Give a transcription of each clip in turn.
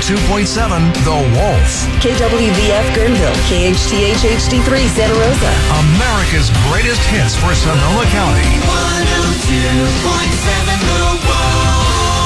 102.7 The Wolf. KWVF Guerneville, KHTH HD3 Santa Rosa. America's greatest hits for Sonoma County. 102.7 The Wolf.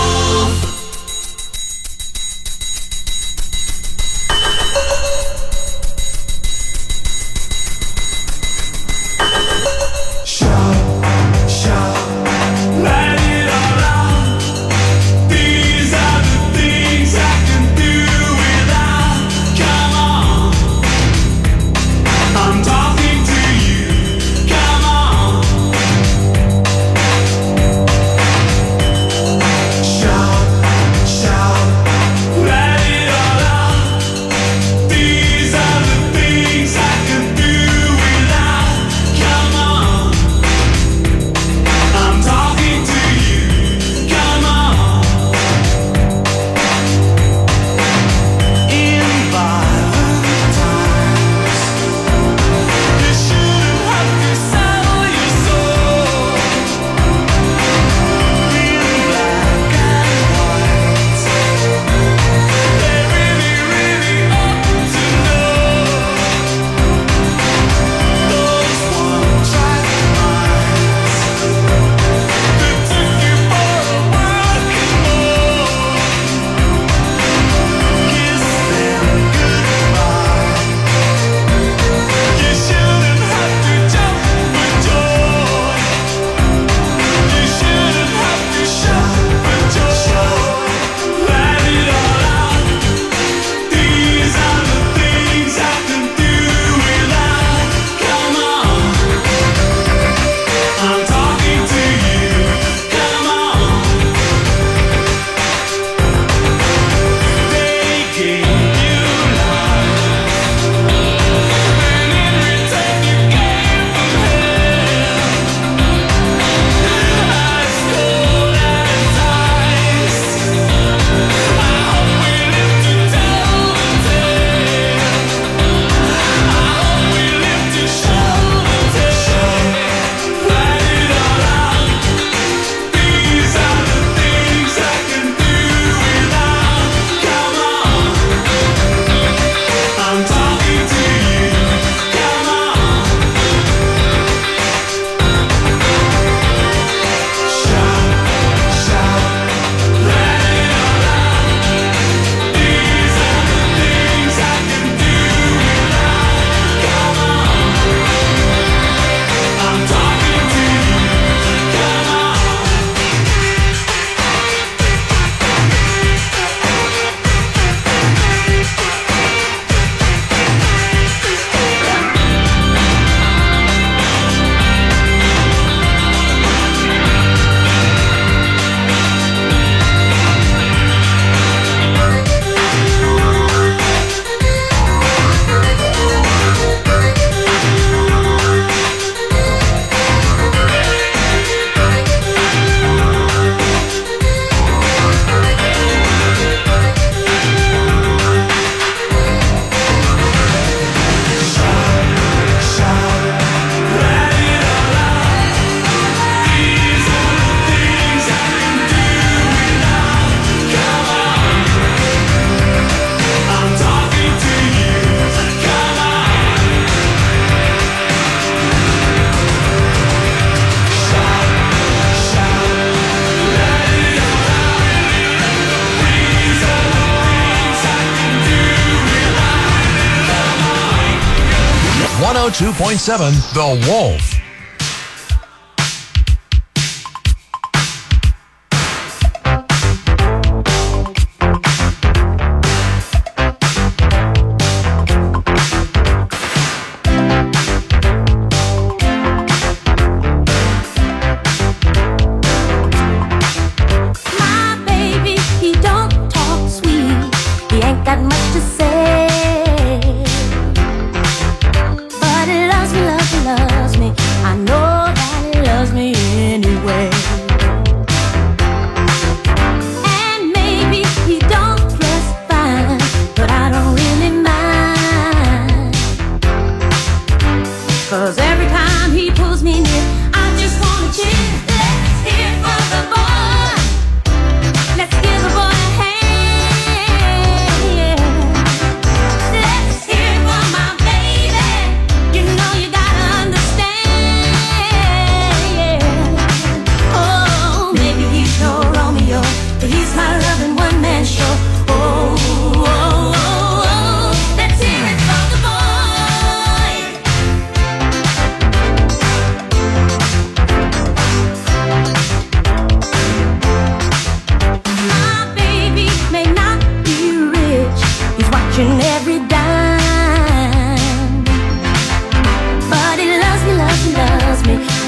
.7 The Wolf.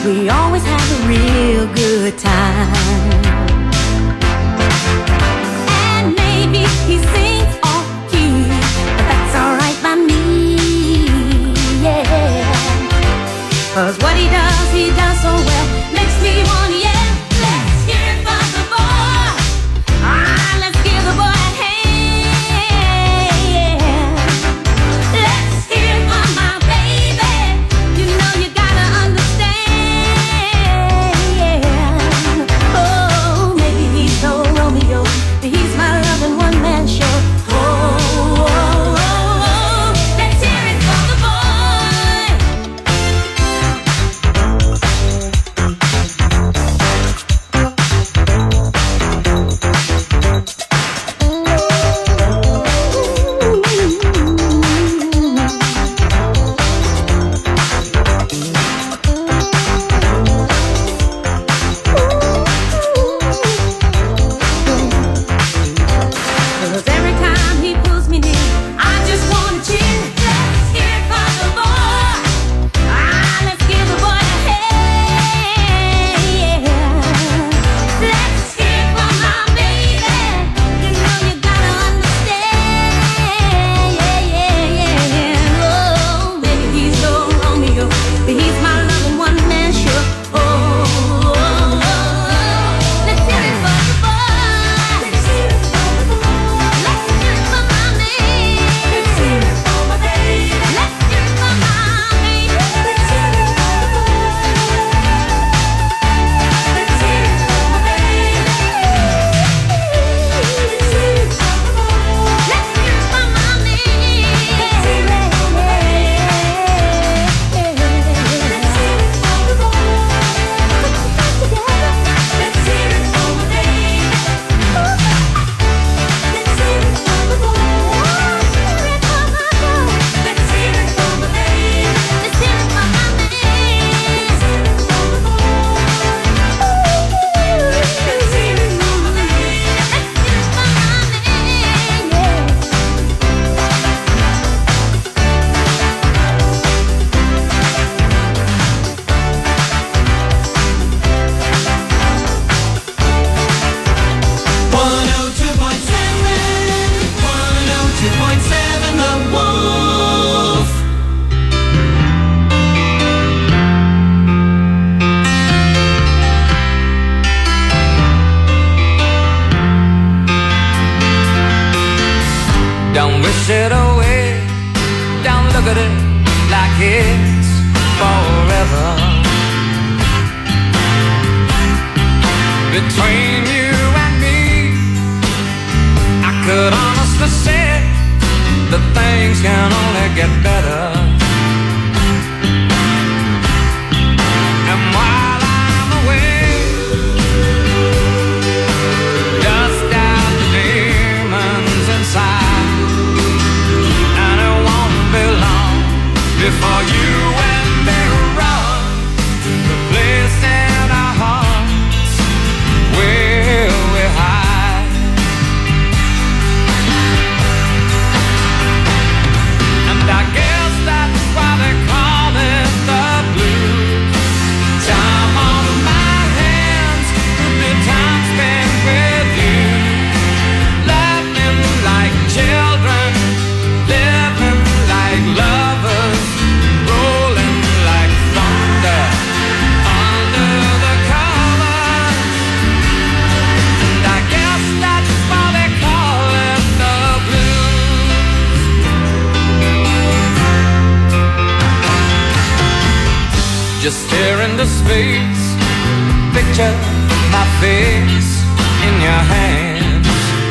we always have a real good time. And maybe he sings off key, but that's alright by me, yeah. 'Cause what he does so well, makes me wanna yell. Let's hear it from the boy. Let's give the boy a hand. Let's hear it from my baby. You know you gotta understand. Oh, maybe he's no Romeo, but he's my loving one-man show. Oh, let's hear it from the boy. It away, don't look at it like it's forever. Between you and me, I could honestly say that things can only get better. And while I'm away, dust out the demons inside. Before you and me run to the place in our hearts where we hide. And I guess that's why they call it the blues. Time on my hands could be time spent with you, laughing like children, living like lovers. Just stare into space, picture my face in your hands.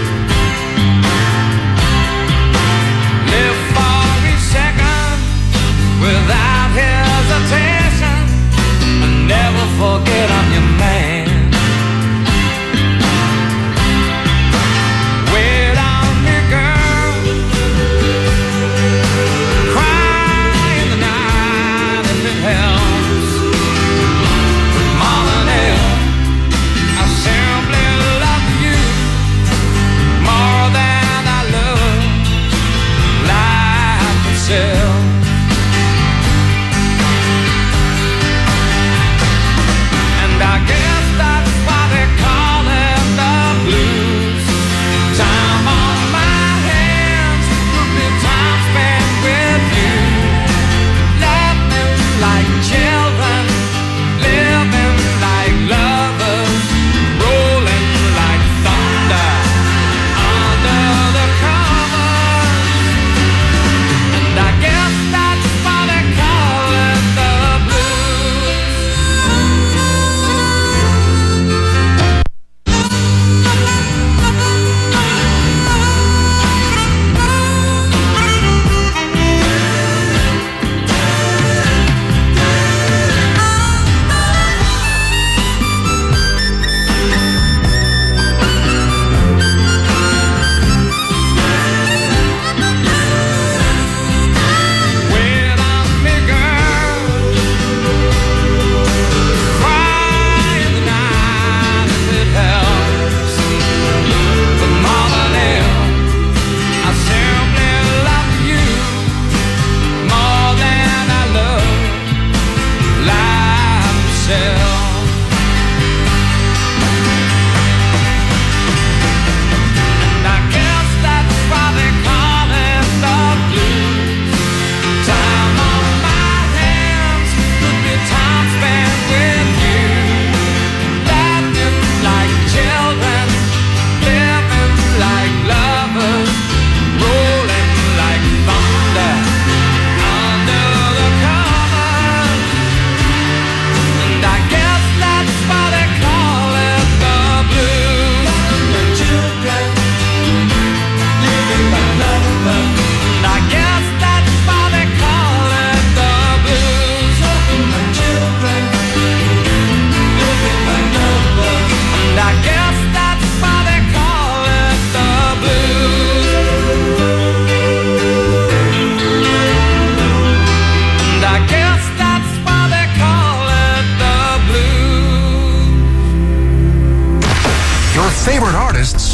Live for each second without hesitation, and never forget I'm your man. Wait on me, girl, cry in the night if it helps. More than ever, I simply love you.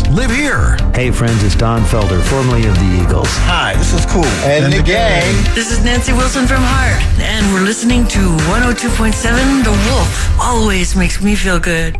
live here. Hey friends, it's Don Felder, formerly of the Eagles. Hi, this is Cool. And the gang. This is Nancy Wilson from Heart, and we're listening to 102.7 The Wolf. Always makes me feel good.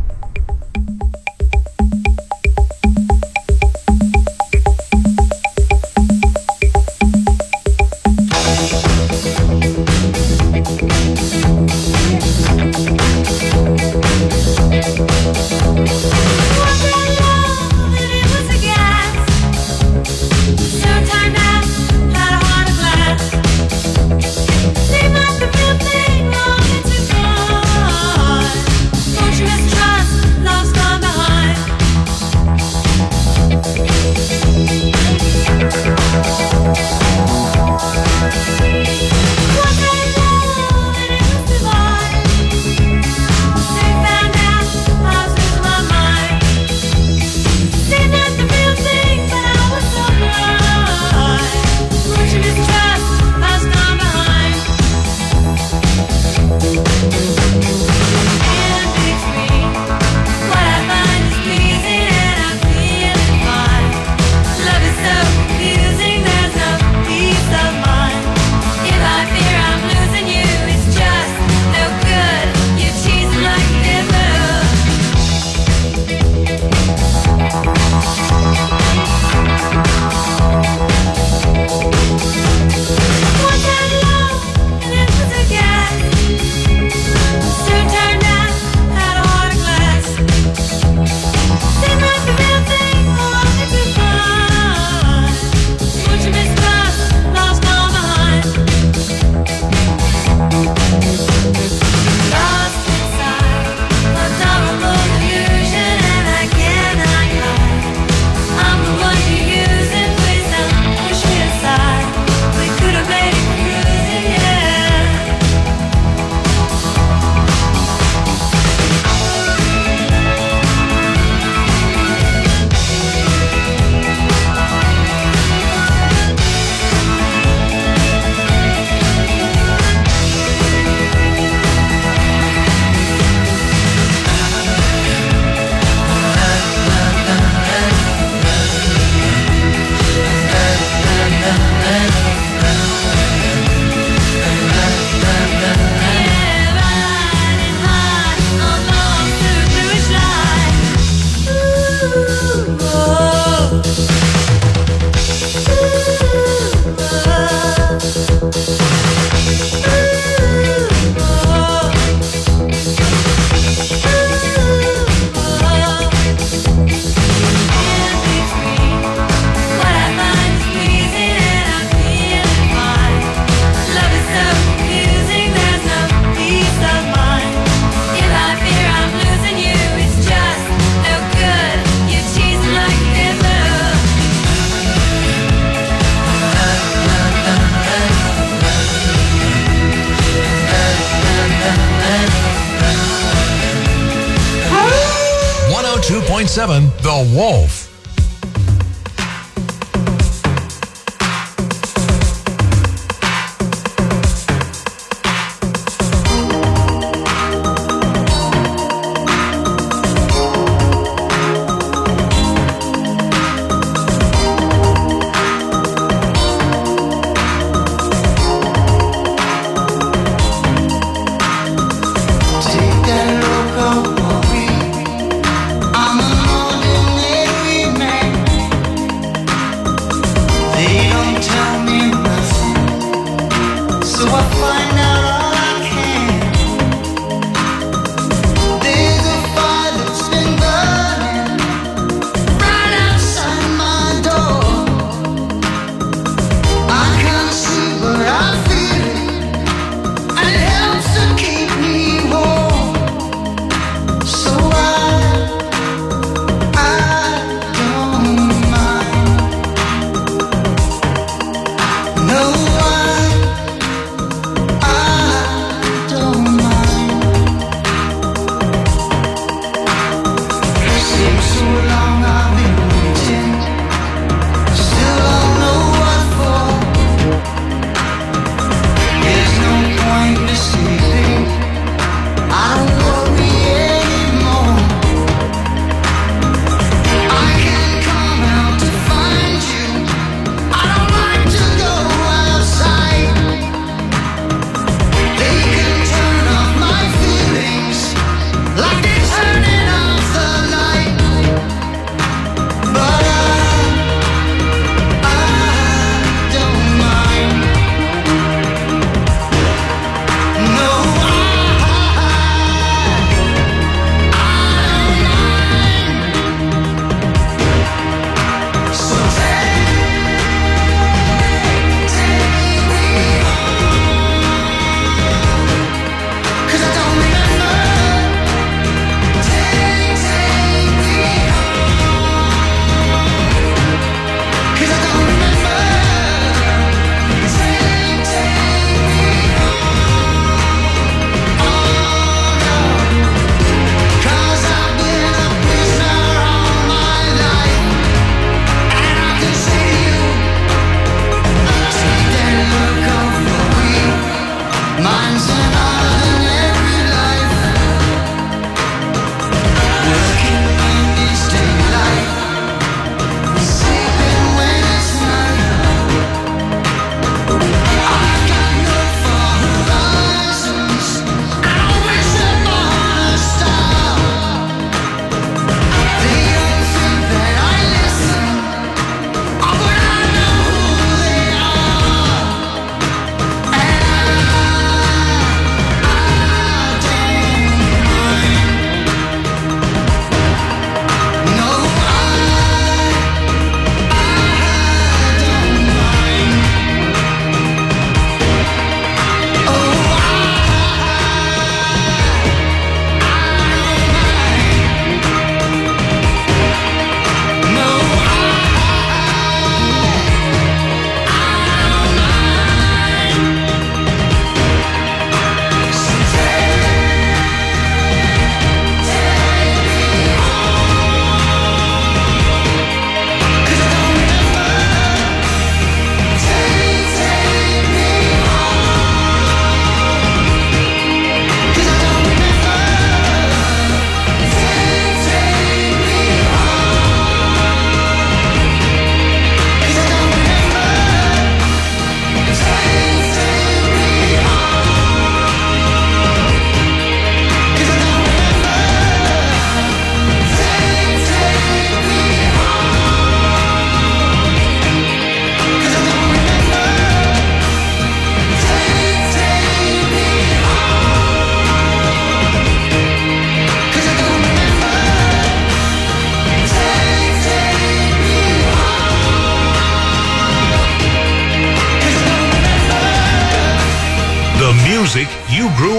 The Wolf. Take that loco, I'm an ordinary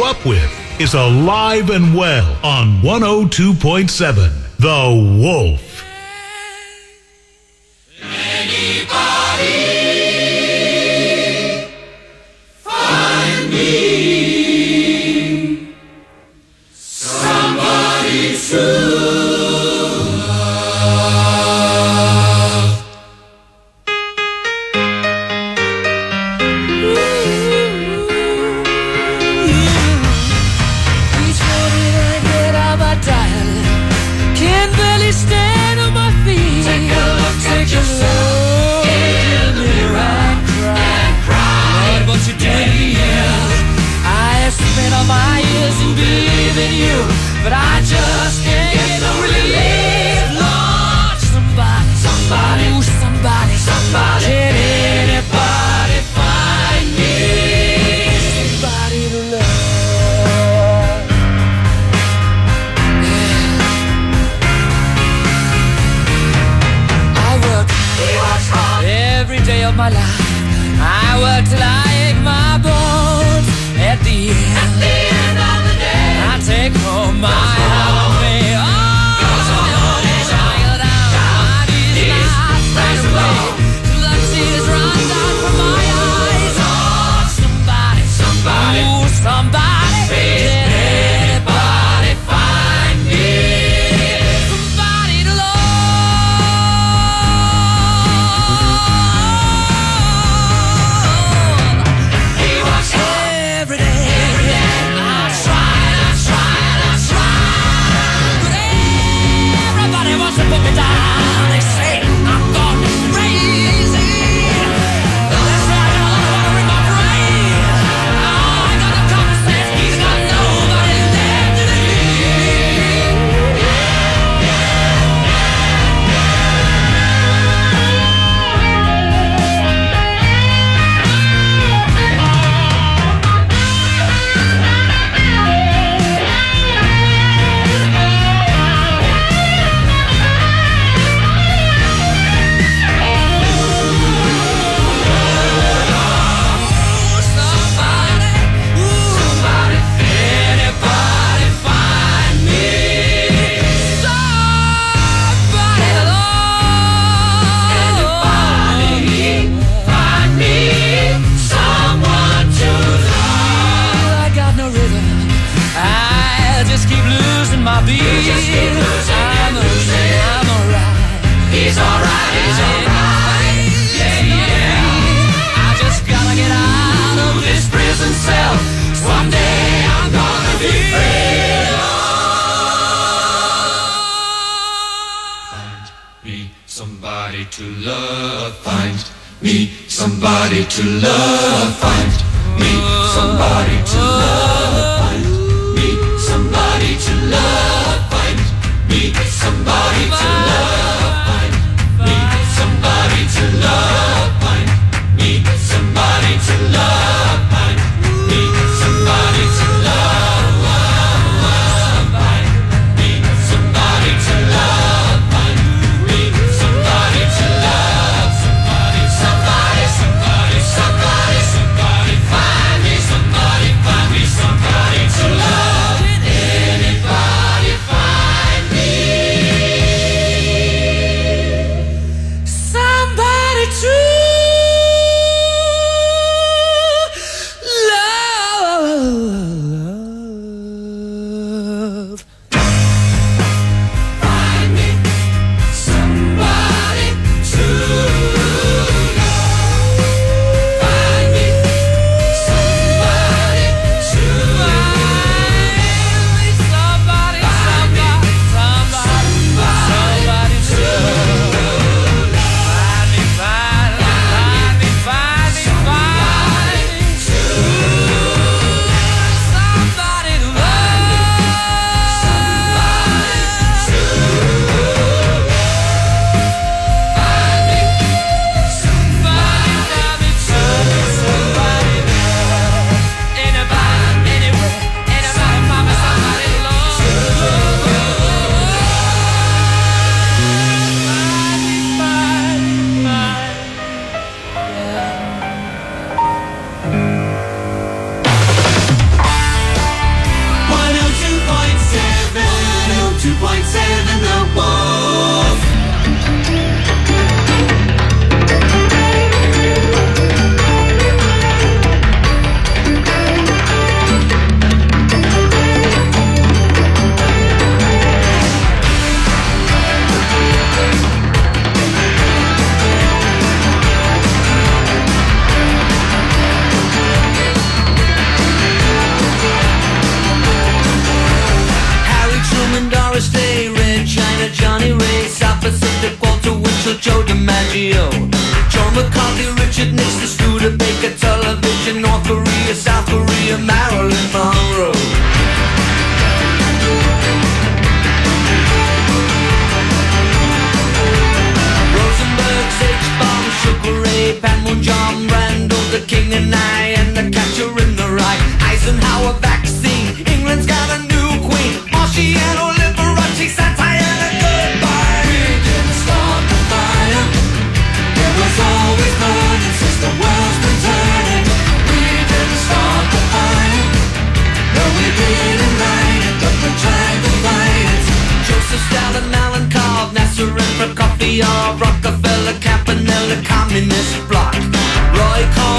up with is alive and well on 102.7 The Wolf. But I just can't get no relief. Lord, somebody, ooh, somebody, can anybody find me somebody to love? Yeah. I work every day of my life. I work till I ache my bones. At the end of the day, I take home my holiday. Oh, child out, my knees right away till the tears run down from my eyes. Oh, somebody, ooh, somebody, can anybody find me somebody to love? He works every day. Put me down, they say I'm gone crazy. That's why I don't wanna ring my brain. Oh, I got no common sense, he's got nobody left to somebody to love, find me somebody to love, find me somebody to love, find me somebody to love, find me somebody to love, find me somebody to love, find me somebody to love, find me somebody to love, find me somebody to love, somebody, somebody, somebody, somebody, find me somebody, find didn't write it, but we tried to fight it. Joseph Stalin, Alan Card, Nasser and Prokofiev, Rockefeller, Campanella, Communist Bloc, Roy Cohn,